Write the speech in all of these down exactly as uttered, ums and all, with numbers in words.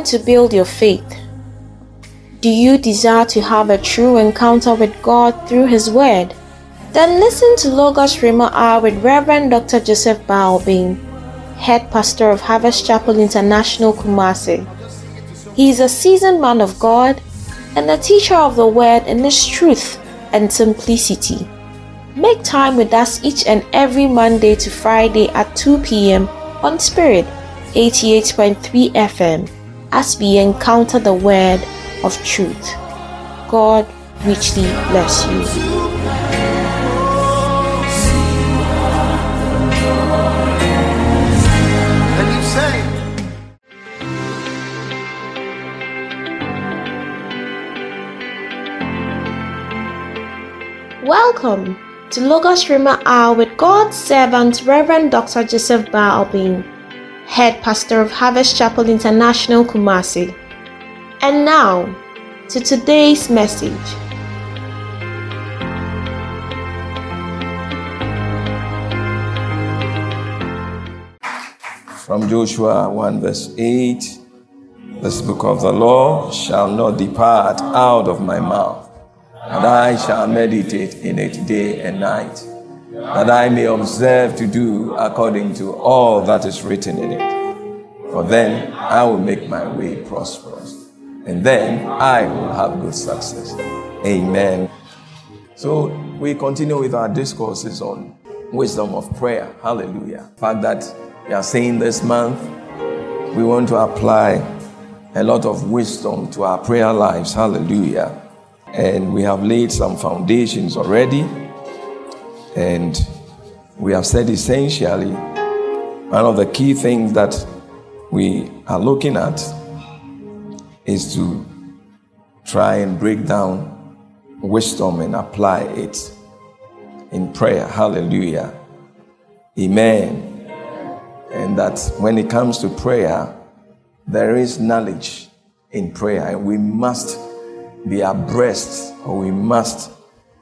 to build your faith? Do you desire to have a true encounter with God through His Word? Then listen to Logos Rhema Hour with Reverend Doctor Joseph Balbin, Head Pastor of Harvest Chapel International, Kumasi. He is a seasoned man of God and a teacher of the Word in its truth and simplicity. Make time with us each and every Monday to Friday at two p.m. on Spirit eighty-eight point three F M as we encounter the Word of truth. God richly bless you. Welcome to Logos Rhema Hour with God's servant Reverend Doctor Joseph Balbin, Head Pastor of Harvest Chapel International, Kumasi. And now, to today's message. From Joshua one verse eight, this book of the law shall not depart out of my mouth, and I shall meditate in it day and night, that I may observe to do according to all that is written in it. For then I will make my way prosperous, and then I will have good success. Amen. So we continue with our discourses on wisdom of prayer. Hallelujah. The fact that we are saying this month, we want to apply a lot of wisdom to our prayer lives. Hallelujah. And we have laid some foundations already. And we have said essentially, one of the key things that we are looking at is to try and break down wisdom and apply it in prayer. Hallelujah. Amen. And that when it comes to prayer, there is knowledge in prayer, and we must be abreast, or we must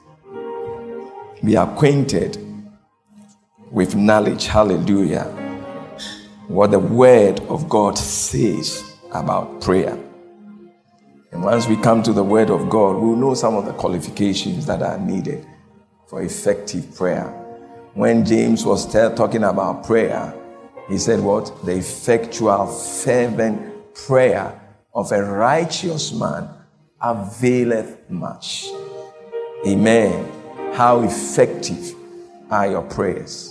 be acquainted with knowledge. Hallelujah. What the Word of God says about prayer. And once we come to the Word of God, we'll know some of the qualifications that are needed for effective prayer. When James was t- talking about prayer, he said what? The effectual, fervent prayer of a righteous man availeth much. Amen. How effective are your prayers?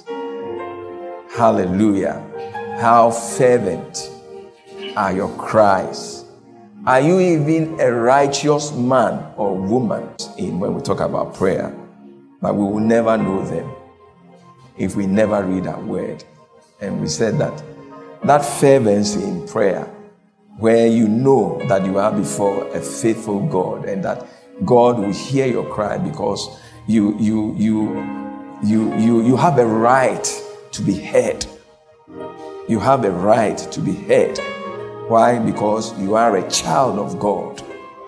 Hallelujah. How fervent are your cries? Are you even a righteous man or woman in when we talk about prayer? But we will never know them if we never read our word. And we said that that fervency in prayer, where you know that you are before a faithful God and that God will hear your cry because you you you you you you have a right to be heard. You have a right to be heard. Why? Because you are a child of God.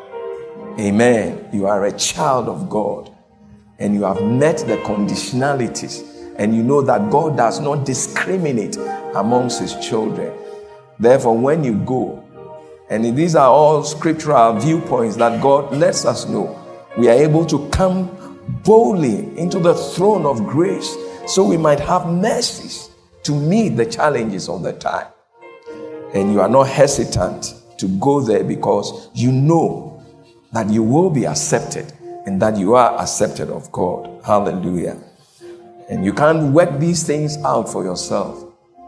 Amen. You are a child of God. And you have met the conditionalities. And you know that God does not discriminate amongst His children. Therefore, when you go, and these are all scriptural viewpoints that God lets us know, we are able to come boldly into the throne of grace so we might have mercies to meet the challenges of the time. And you are not hesitant to go there because you know that you will be accepted and that you are accepted of God. Hallelujah. And you can't work these things out for yourself.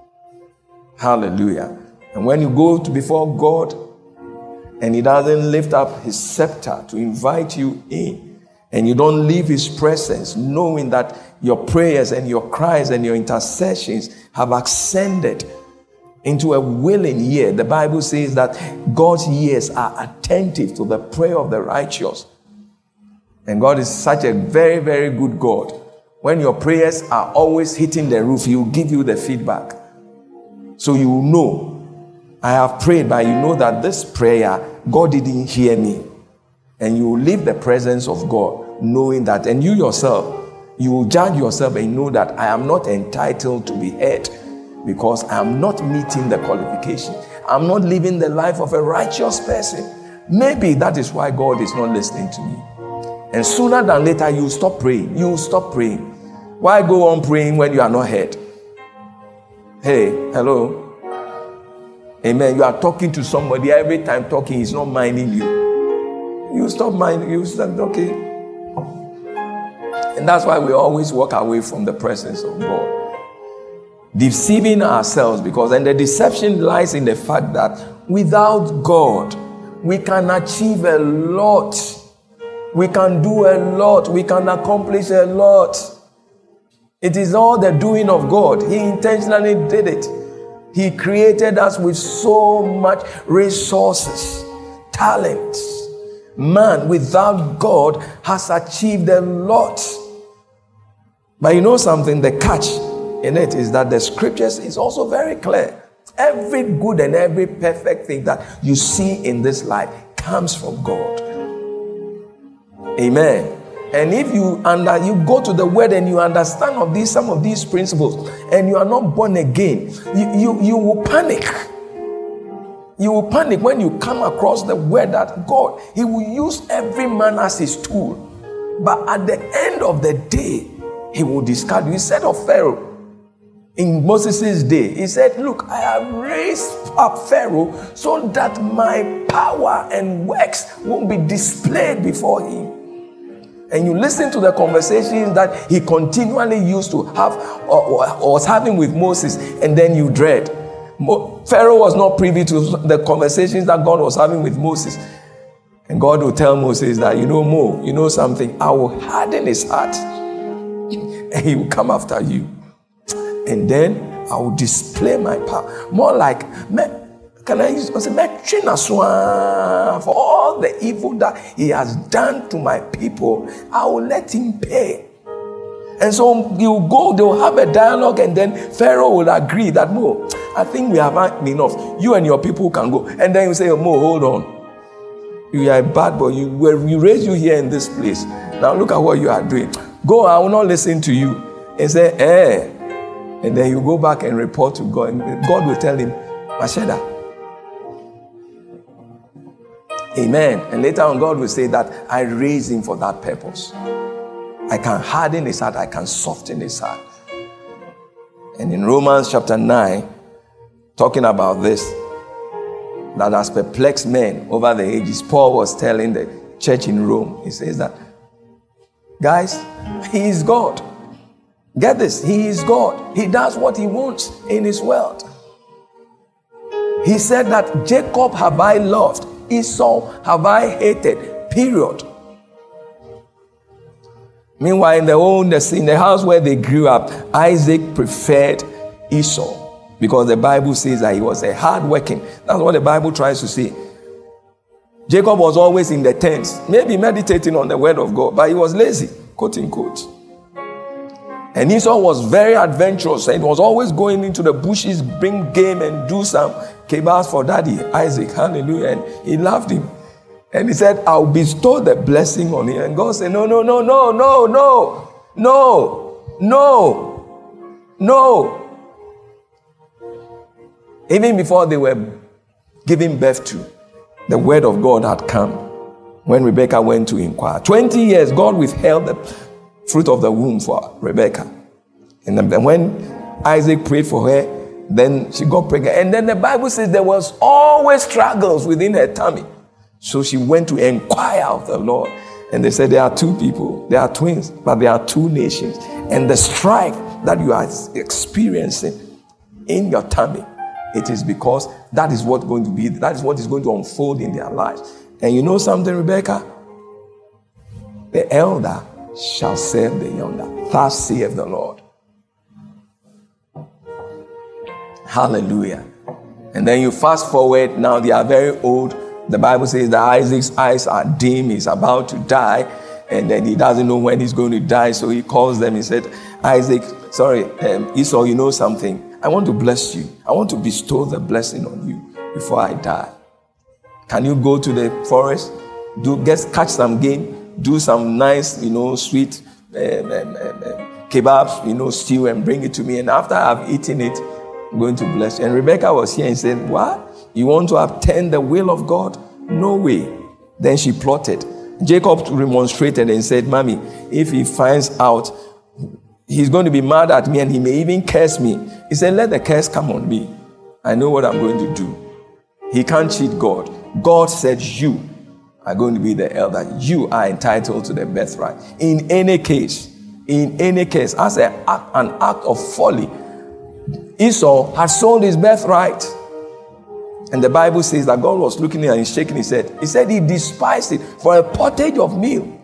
Hallelujah. And when you go to before God and He doesn't lift up His scepter to invite you in, and you don't leave His presence knowing that your prayers and your cries and your intercessions have ascended into a willing ear. The Bible says that God's ears are attentive to the prayer of the righteous. And God is such a very, very good God. When your prayers are always hitting the roof, He will give you the feedback. So you will know, I have prayed, but you know that this prayer, God didn't hear me. And you will leave the presence of God knowing that, and you yourself, you will judge yourself and know that I am not entitled to be heard because I am not meeting the qualification. I'm not living the life of a righteous person. Maybe that is why God is not listening to me. And sooner than later, you stop praying. You stop praying. Why go on praying when you are not heard? Hey, hello. Amen. You are talking to somebody. Every time talking, he's not minding you. You stop minding. You stop, okay. And that's why we always walk away from the presence of God. Deceiving ourselves, because and the deception lies in the fact that without God, we can achieve a lot. We can do a lot. We can accomplish a lot. It is all the doing of God. He intentionally did it. He created us with so much resources, talents. Man without God has achieved a lot. But you know something? The catch in it is that the scriptures is also very clear. Every good and every perfect thing that you see in this life comes from God. Amen. And if you under you go to the word and you understand of these some of these principles and you are not born again, you, you, you will panic. You will panic when you come across the word that God, he will use every man as his tool. But at the end of the day, he will discard you. He said of Pharaoh, in Moses' day, he said, look, I have raised up Pharaoh so that my power and works won't be displayed before him. And you listen to the conversations that he continually used to have or, or was having with Moses, and then you dread. Mo- Pharaoh was not privy to the conversations that God was having with Moses. And God will tell Moses that, you know, Mo, you know something, I will harden his heart and he will come after you. And then I will display my power. More like, can I use, I say, for all the evil that he has done to my people, I will let him pay. And so you go, they'll have a dialogue, and then Pharaoh will agree that, Mo, I think we have had enough. You and your people can go. And then you say, Mo, hold on. You are a bad boy. You, we raised you here in this place. Now look at what you are doing. Go, I will not listen to you. And say, eh. And then you go back and report to God. And God will tell him, Masheda. Amen. And later on, God will say that I raised him for that purpose. I can harden his heart. I can soften his heart. And in Romans chapter nine, talking about this, that has perplexed men over the ages, Paul was telling the church in Rome, he says that, guys, he is God. Get this, he is God. He does what he wants in his world. He said that Jacob have I loved, Esau have I hated, period. Meanwhile, in the own in the house where they grew up, Isaac preferred Esau because the Bible says that he was a hard-working. That's what the Bible tries to say. Jacob was always in the tents, maybe meditating on the word of God, but he was lazy, quote unquote. And Esau was very adventurous and was always going into the bushes, bring game and do some kebabs for daddy, Isaac. Hallelujah. And he loved him. And he said, I'll bestow the blessing on him. And God said, no, no, no, no, no, no, no, no, no. Even before they were giving birth to, the word of God had come when Rebekah went to inquire. twenty years, God withheld the fruit of the womb for Rebekah. And then when Isaac prayed for her, then she got pregnant. And then the Bible says there was always struggles within her tummy. So she went to inquire of the Lord. And they said there are two people, they are twins, but there are two nations. And the strife that you are experiencing in your tummy, it is because that is what going to be, that is what is going to unfold in their lives. And you know something, Rebekah? The elder shall serve the younger. Thus saith the Lord. Hallelujah. And then you fast forward, now they are very old. The Bible says that Isaac's eyes are dim, he's about to die, and then he doesn't know when he's going to die, so he calls them. He said, Isaac, sorry, um, Esau, you know something? I want to bless you. I want to bestow the blessing on you before I die. Can you go to the forest, do get catch some game, do some nice, you know, sweet um, um, um, kebabs, you know, stew, and bring it to me. And after I've eaten it, I'm going to bless you. And Rebekah was here and said, what? You want to obtain the will of God? No way. Then she plotted. Jacob remonstrated and said, Mommy, if he finds out, he's going to be mad at me and he may even curse me. He said, let the curse come on me. I know what I'm going to do. He can't cheat God. God said you are going to be the elder. You are entitled to the birthright. In any case, in any case, as an act, an act of folly, Esau had sold his birthright. And the Bible says that God was looking at him and shaking his head. He said he despised it for a pottage of meal.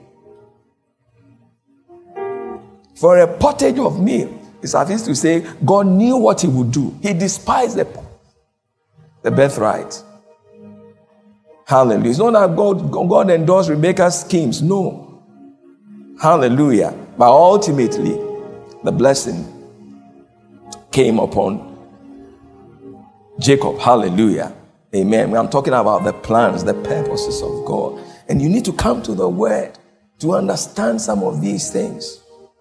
For a pottage of meal. It's as if to say God knew what he would do. He despised the, the birthright. Hallelujah. It's not that God, God endorsed Rebekah's schemes. No. Hallelujah. But ultimately, the blessing came upon Jacob. Hallelujah. Amen. I'm talking about the plans, the purposes of God. And you need to come to the word to understand some of these things.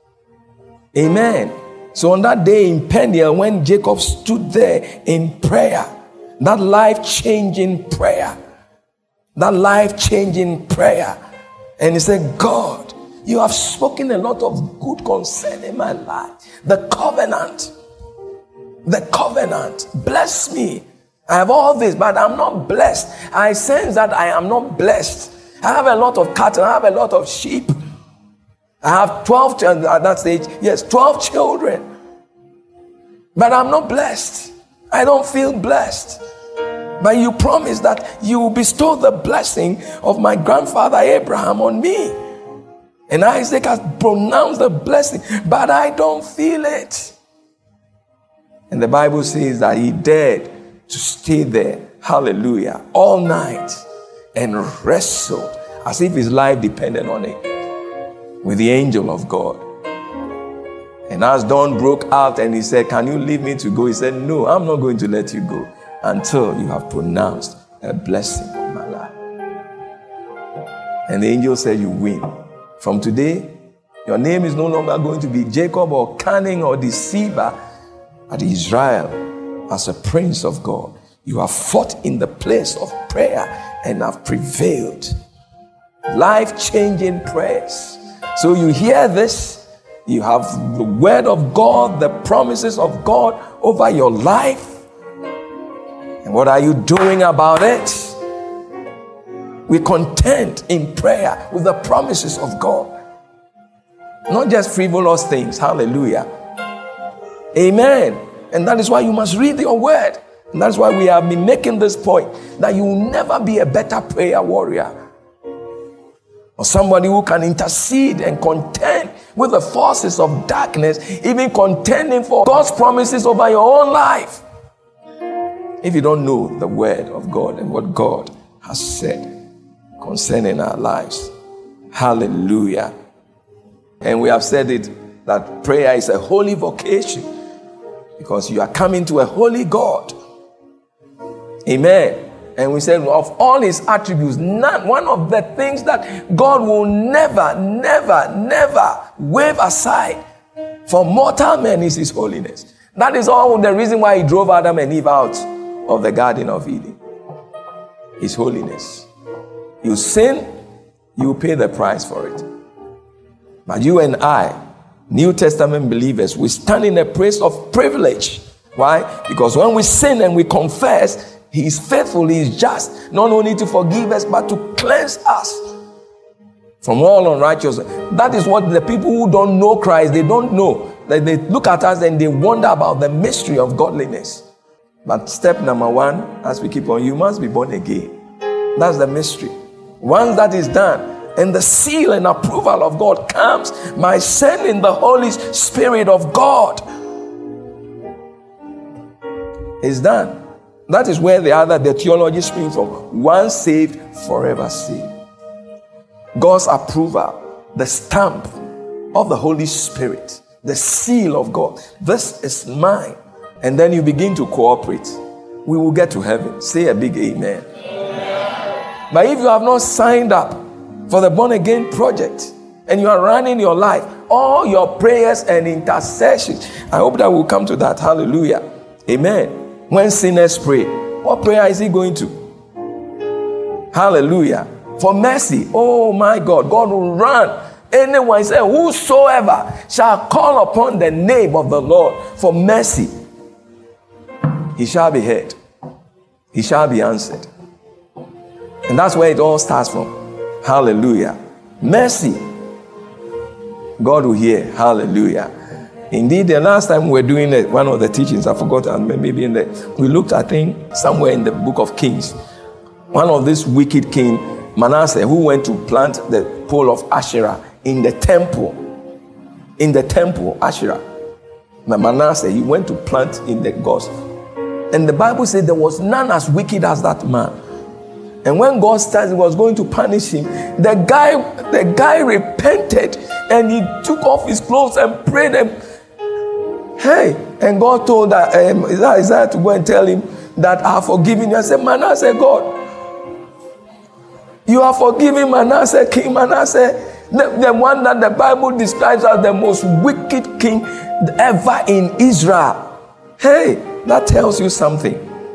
Amen. So on that day in Peniel, when Jacob stood there in prayer, that life-changing prayer, that life-changing prayer, and he said, God, you have spoken a lot of good concerning my life. The covenant, the covenant, bless me. I have all this, but I'm not blessed. I sense that I am not blessed. I have a lot of cattle. I have a lot of sheep. I have twelve children at that stage. Yes, twelve children. But I'm not blessed. I don't feel blessed. But you promised that you will bestow the blessing of my grandfather Abraham on me. And Isaac has pronounced the blessing, but I don't feel it. And the Bible says that he dared to stay there, hallelujah, all night and wrestled as if his life depended on it with the angel of God. And as dawn broke out and he said, can you leave me to go? He said, no, I'm not going to let you go until you have pronounced a blessing on my life. And the angel said, you win. From today, your name is no longer going to be Jacob or cunning or deceiver, but Israel as a prince of God. You have fought in the place of prayer and have prevailed. Life-changing prayers. So you hear this, you have the word of God, the promises of God over your life. And what are you doing about it? We contend in prayer with the promises of God. Not just frivolous things. Hallelujah. Amen. And that is why you must read your word. And that's why we have been making this point, that you will never be a better prayer warrior or somebody who can intercede and contend with the forces of darkness, even contending for God's promises over your own life. If you don't know the word of God and what God has said concerning our lives. Hallelujah. And we have said it, that prayer is a holy vocation because you are coming to a holy God. Amen. And we said of all his attributes, none, one of the things that God will never, never, never wave aside for mortal men is his holiness. That is all the reason why he drove Adam and Eve out of the Garden of Eden. His holiness. You sin, you pay the price for it. But you and I, New Testament believers, we stand in a place of privilege. Why? Because when we sin and we confess, he is faithful, he is just, not only to forgive us, but to cleanse us from all unrighteousness. That is what the people who don't know Christ, they don't know. That they look at us and they wonder about the mystery of godliness. But step number one, as we keep on, you must be born again. That's the mystery. Once that is done, and the seal and approval of God comes by sending the Holy Spirit of God. It's done. That is where the other, the theology springs from. Once saved, forever saved. God's approval, the stamp of the Holy Spirit, the seal of God. This is mine. And then you begin to cooperate. We will get to heaven. Say a big amen. Amen. But if you have not signed up for the born again project and you are running your life, all your prayers and intercessions, I hope that we'll come to that. Hallelujah. Amen. When sinners pray, What prayer is he going to? Hallelujah. For mercy. Oh my God. God will run. Anyone say, whosoever shall call upon the name of the Lord for mercy, he shall be heard. He shall be answered. And that's where it all starts from. Hallelujah. Mercy. God will hear. Hallelujah. Indeed, the last time we were doing it, one of the teachings, I forgot, and maybe in the, we looked, I think, somewhere in the book of Kings. One of this wicked king, Manasseh, who went to plant the pole of Asherah in the temple. In the temple, Asherah. Manasseh, he went to plant in the gods. And the Bible said there was none as wicked as that man. And when God started, he was going to punish him. The guy, the guy repented and he took off his clothes and prayed. And hey, and God told that um, Isaiah to go and tell him that I have forgiven you. I said, Manasseh, God, you are forgiving Manasseh, King Manasseh, the, the one that the Bible describes as the most wicked king ever in Israel. Hey, that tells you something.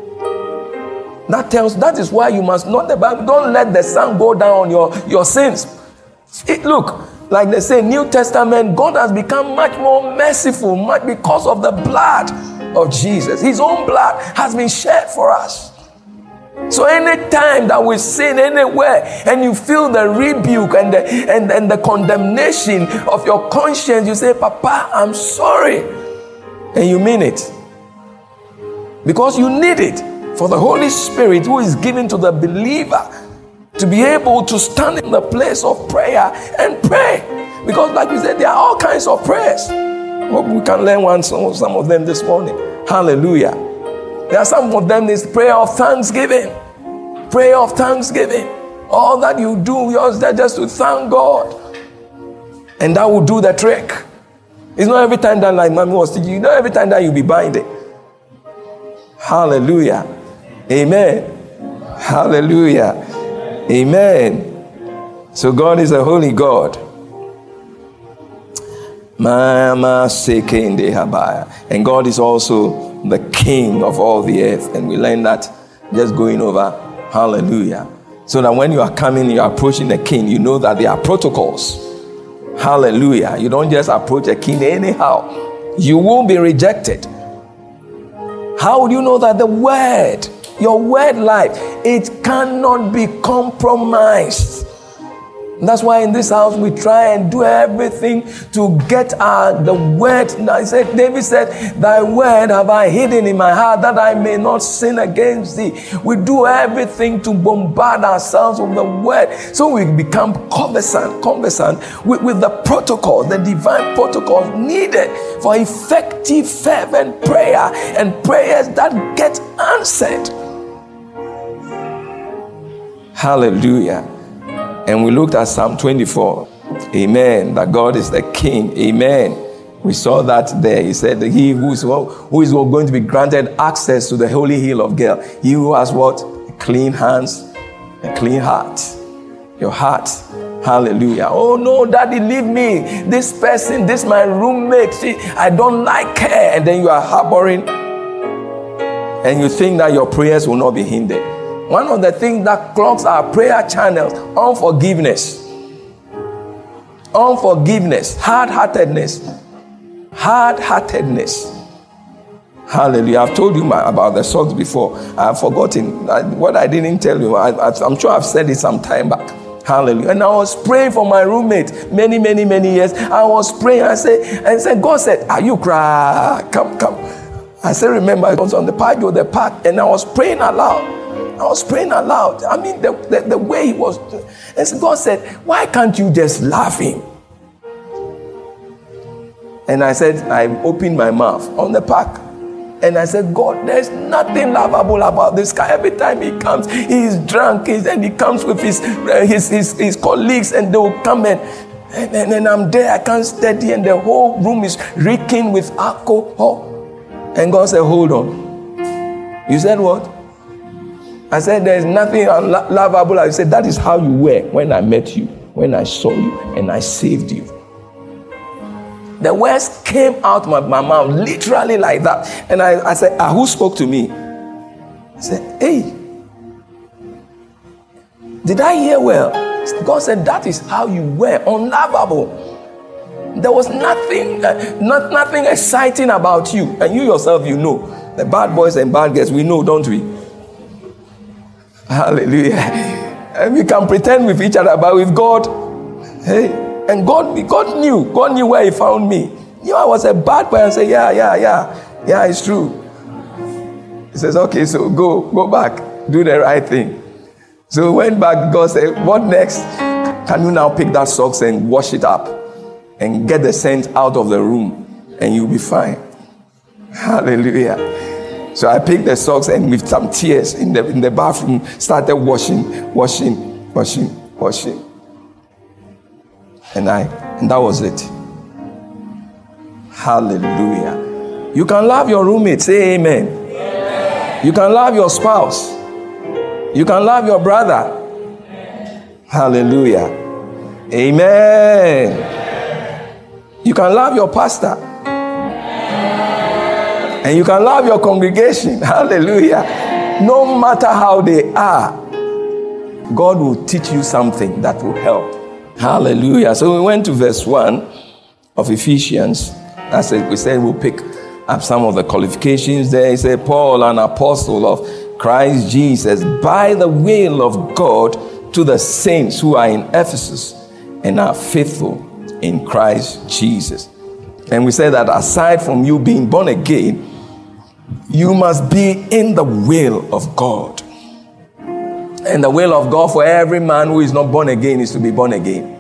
That tells, that is why you must not, the Bible, don't let the sun go down on your, your sins. It, look, like they say, New Testament, God has become much more merciful, much because of the blood of Jesus. His own blood has been shed for us. So anytime that we sin anywhere and you feel the rebuke and the, and, and the condemnation of your conscience, you say, Papa, I'm sorry. And you mean it. Because you need it for the Holy Spirit who is given to the believer to be able to stand in the place of prayer and pray. Because like we said, there are all kinds of prayers. Hope we can learn one, some, some of them this morning. Hallelujah. There are some of them is prayer of thanksgiving. Prayer of thanksgiving. All that you do, you're there just to thank God. And that will do the trick. It's not every time that, like Mommy was teaching you, not every time that you'll be binding. Hallelujah. Amen. Hallelujah. Amen. So God is a holy God. And God is also the King of all the earth. And we learn that just going over. Hallelujah. So that when you are coming, you are approaching the King, you know that there are protocols. Hallelujah. You don't just approach a king anyhow. You will be rejected. How would you know that the word, your word life, it cannot be compromised? That's why in this house we try and do everything to get our the word. I said, David said, thy word have I hidden in my heart that I may not sin against thee. We do everything to bombard ourselves with the word so we become conversant, conversant with, with the protocols, the divine protocols needed for effective fervent prayer and prayers that get answered. Hallelujah. And we looked at Psalm twenty-four. Amen. That God is the King. Amen. We saw that there. He said that he who is, who is going to be granted access to the holy hill of God. He who has what? Clean hands, a clean heart. Your heart. Hallelujah. Oh no, Daddy, leave me. This person, this my roommate, she, I don't like her. And then you are harboring. And you think that your prayers will not be hindered. One of the things that clogs our prayer channels, unforgiveness. Unforgiveness, hard-heartedness. Hard-heartedness. Hallelujah. I've told you my, about the socks before. I've forgotten. I, what I didn't tell you, I, I, I'm sure I've said it some time back. Hallelujah. And I was praying for my roommate many, many, many years. I was praying. I said, and said, God said, are you crying? Come, come. I said, remember, I was on the patio, the park, and I was praying aloud. I was praying aloud. I mean, the, the, the way he was. And so God said, why can't you just laugh him? And I said, I opened my mouth on the park. And I said, God, there's nothing laughable about this guy. Every time he comes, he's drunk. He's, and he comes with his, uh, his, his, his colleagues and they will come and, and, and, and I'm there. I can't steady. And the whole room is reeking with alcohol. And God said, hold on. You said what? I said, there's nothing laughable. I said, that is how you were when I met you, when I saw you, and I saved you. The words came out of my mouth, literally like that. And I, I said, ah, who spoke to me? I said, hey, did I hear well? God said, that is how you were, unlovable. There was nothing, uh, not, nothing exciting about you. And you yourself, you know. The bad boys and bad girls, we know, don't we? Hallelujah. And we can pretend with each other, but with God, hey, and God, God knew. God knew where he found me. He knew I was a bad boy and said, yeah, yeah, yeah. Yeah, it's true. He says, okay, so go, go back. Do the right thing. So we went back. God said, what next? Can you now pick that socks and wash it up and get the scent out of the room and you'll be fine. Hallelujah. So I picked the socks and with some tears in the in the bathroom started washing, washing, washing, washing. And I and that was it. Hallelujah. You can love your roommate, say amen. Amen. You can love your spouse. You can love your brother. Amen. Hallelujah. Amen. Amen. You can love your pastor. Amen. And you can love your congregation. Hallelujah. No matter how they are, God will teach you something that will help. Hallelujah. So we went to verse one of Ephesians. I said, we said we'll pick up some of the qualifications there. He said, Paul, an apostle of Christ Jesus, by the will of God, to the saints who are in Ephesus and are faithful in Christ Jesus. And we said that aside from you being born again, you must be in the will of God. And the will of God for every man who is not born again is to be born again.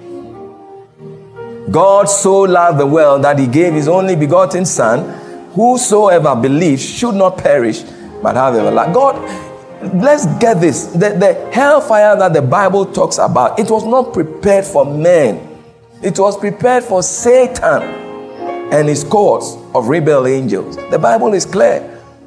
God so loved the world that he gave his only begotten Son. Whosoever believes should not perish, but have everlasting. God, let's get this. The, the hellfire that the Bible talks about, it was not prepared for men. It was prepared for Satan and his cohorts of rebel angels. The Bible is clear.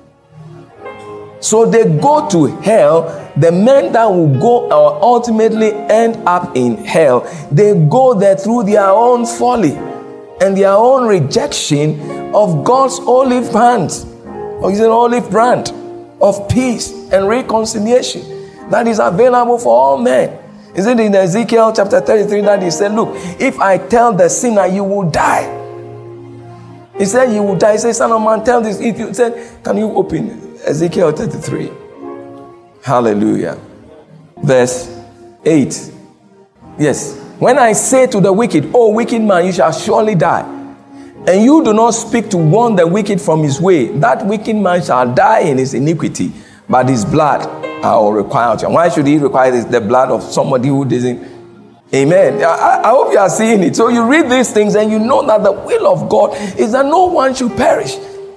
So they go to hell. The men that will go or ultimately end up in hell, they go there through their own folly and their own rejection of God's olive branch, or is an olive branch of peace and reconciliation that is available for all men. Is it in Ezekiel chapter thirty-three that he said, look, if I tell the sinner you will die. He said you will die. He said, son of man, tell this. If you said, can you open Ezekiel thirty-three? Hallelujah. Verse eight. Yes. When I say to the wicked, oh wicked man, you shall surely die, and you do not speak to warn the wicked from his way, that wicked man shall die in his iniquity, but his blood I will require. Why should he require this? The blood of somebody who doesn't? Amen. I, I hope you are seeing it. So you read these things and you know that the will of God is that no one should perish.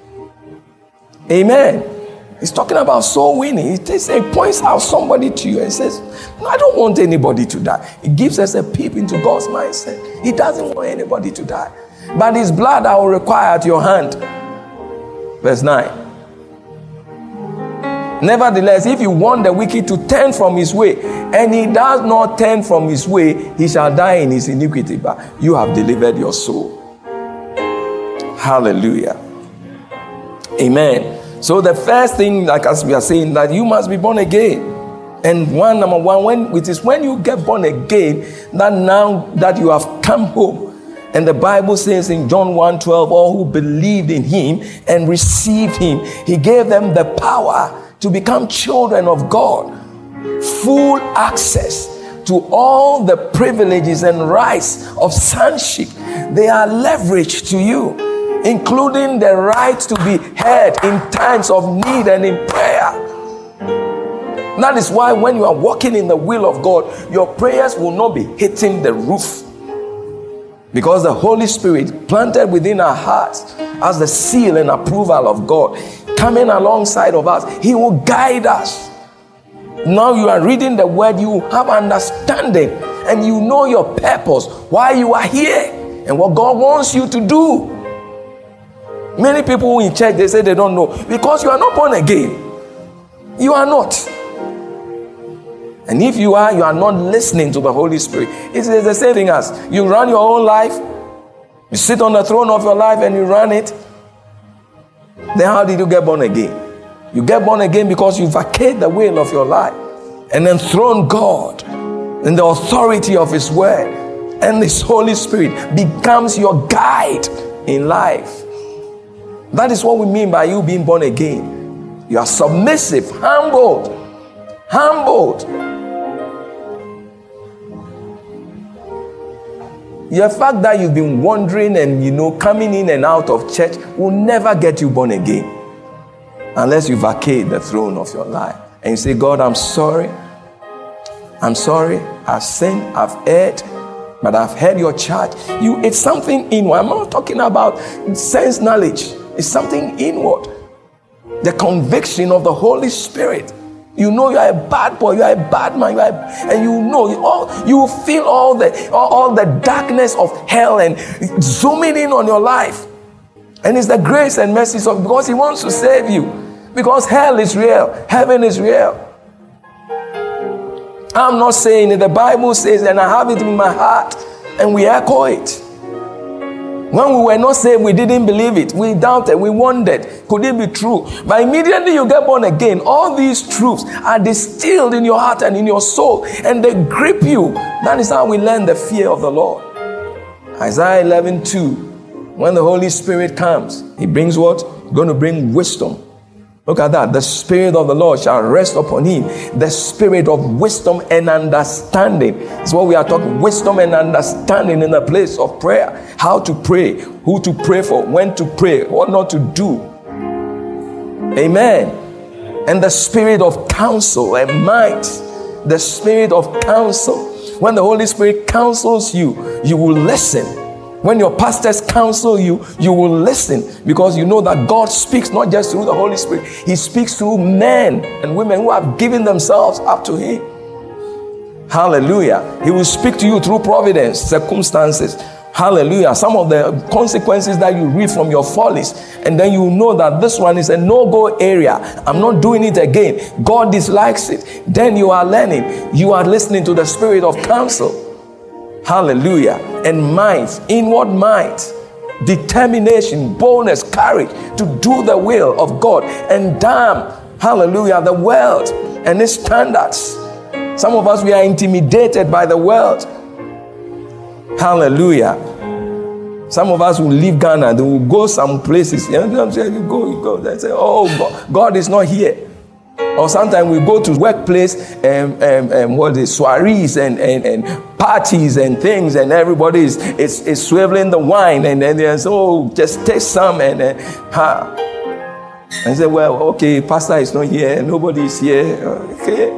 Amen. He's talking about soul winning. He, takes, he points out somebody to you and says, no, I don't want anybody to die. He gives us a peep into God's mindset. He doesn't want anybody to die. But his blood I will require at your hand. Verse nine. Nevertheless, if you want the wicked to turn from his way, and he does not turn from his way, he shall die in his iniquity. But you have delivered your soul. Hallelujah. Amen. So the first thing, like as we are saying, that you must be born again. And one, number one, when it is when you get born again, that now that you have come home. And the Bible says in John one twelve, all who believed in him and received him, he gave them the power to become children of God. Full access to all the privileges and rights of sonship. They are leveraged to you, including the right to be heard in times of need and in prayer. That is why when you are walking in the will of God, your prayers will not be hitting the roof. Because the Holy Spirit planted within our hearts as the seal and approval of God, coming alongside of us, he will guide us. Now you are reading the word, you have understanding, and you know your purpose, why you are here, and what God wants you to do. Many people in church, they say they don't know because you are not born again. You are not. And if you are, you are not listening to the Holy Spirit. It's the same thing as you run your own life. You sit on the throne of your life and you run it. Then how did you get born again? You get born again because you vacate the will of your life and enthrone God in the authority of His word, and His Holy Spirit becomes your guide in life. That is what we mean by you being born again. You are submissive, humbled, humbled. The fact that you've been wandering and, you know, coming in and out of church will never get you born again unless you vacate the throne of your life and you say, God, I'm sorry. I'm sorry. I've sinned. I've erred. But I've heard your charge. You, it's something inward. I'm not talking about sense knowledge. It's something inward. The conviction of the Holy Spirit. You know you are a bad boy, you are a bad man, you are a, and you know you all you feel all the all, all the darkness of hell and zooming in on your life. And it's the grace and mercy of, because He wants to save you. Because hell is real, heaven is real. I'm not saying it. The Bible says, and I have it in my heart, and we echo it. When we were not saved, we didn't believe it. We doubted, we wondered, could it be true? But immediately you get born again, all these truths are distilled in your heart and in your soul, and they grip you. That is how we learn the fear of the Lord. Isaiah eleven two, when the Holy Spirit comes, He brings what? He's going to bring wisdom. Look at that. The Spirit of the Lord shall rest upon Him. The Spirit of wisdom and understanding. It's what we are talking. Wisdom and understanding in the place of prayer. How to pray. Who to pray for. When to pray. What not to do. Amen. And the Spirit of counsel and might. The Spirit of counsel. When the Holy Spirit counsels you, you will listen. When your pastors counsel you, you will listen, because you know that God speaks not just through the Holy Spirit. He speaks through men and women who have given themselves up to Him. Hallelujah. He will speak to you through providence, circumstances. Hallelujah. Some of the consequences that you read from your follies, and then you know that this one is a no-go area. I'm not doing it again. God dislikes it. Then you are learning. You are listening to the Spirit of counsel. Hallelujah. And might, inward might, determination, boldness, courage to do the will of God and damn, hallelujah, the world and its standards. Some of us, we are intimidated by the world. Hallelujah. Some of us will leave Ghana, they will go some places. You know, you go, you go. They say, oh, God, God is not here. Or sometimes we go to workplace and, and, and what is soirees and, and, and parties and things, and everybody is, is, is swiveling the wine, and then they say, oh, just taste some, and uh, ha. And I say, well, okay, pastor is not here, nobody is here. Okay.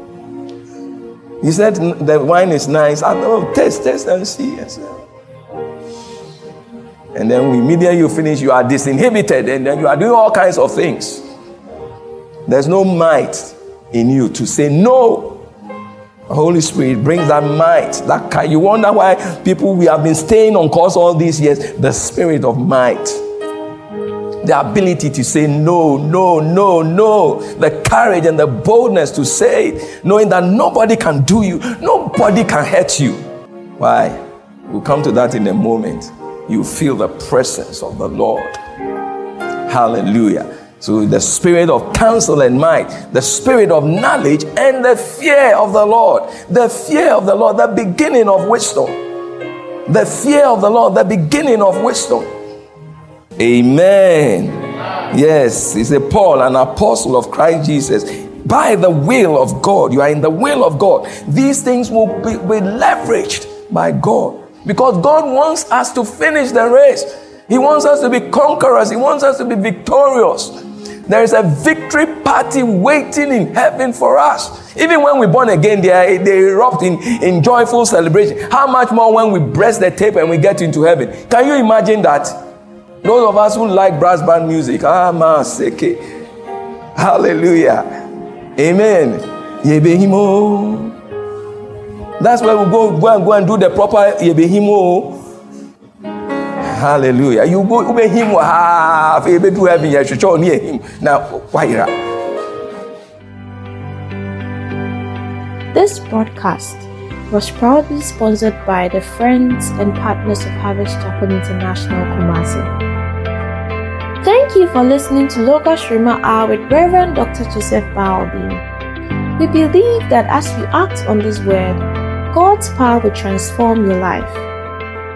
He said the wine is nice. I know, taste, taste and see. And then immediately you finish, you are disinhibited, and then you are doing all kinds of things. There's no might in you to say no. The Holy Spirit brings that might. That kind. You wonder why people, we have been staying on course all these years. The spirit of might. The ability to say no, no, no, no. The courage and the boldness to say it, knowing that nobody can do you. Nobody can hurt you. Why? We'll come to that in a moment. You feel the presence of the Lord. Hallelujah. So the spirit of counsel and might, the spirit of knowledge and the fear of the Lord. The fear of the Lord, the beginning of wisdom. The fear of the Lord, the beginning of wisdom. Amen. Yes, he said, Paul, an apostle of Christ Jesus, by the will of God. You are in the will of God. These things will be, be leveraged by God, because God wants us to finish the race. He wants us to be conquerors. He wants us to be victorious. There is a victory party waiting in heaven for us. Even when we're born again, they, are, they erupt in, in joyful celebration. How much more when we breast the tape and we get into heaven? Can you imagine that? Those of us who like brass band music, ah, maseke. Hallelujah. Amen. Yebehimo. That's where we go, go and go and do the proper Yebehimo. Hallelujah. You go obey him. Ah, if you do heaven, you should show near him. Now, why? This broadcast was proudly sponsored by the friends and partners of Harvest Chapel International, Kumasi. Thank Thank you for listening to Logos Rhema Hour with Reverend Doctor Joseph Baobin. We believe that as you act on this word, God's power will transform your life.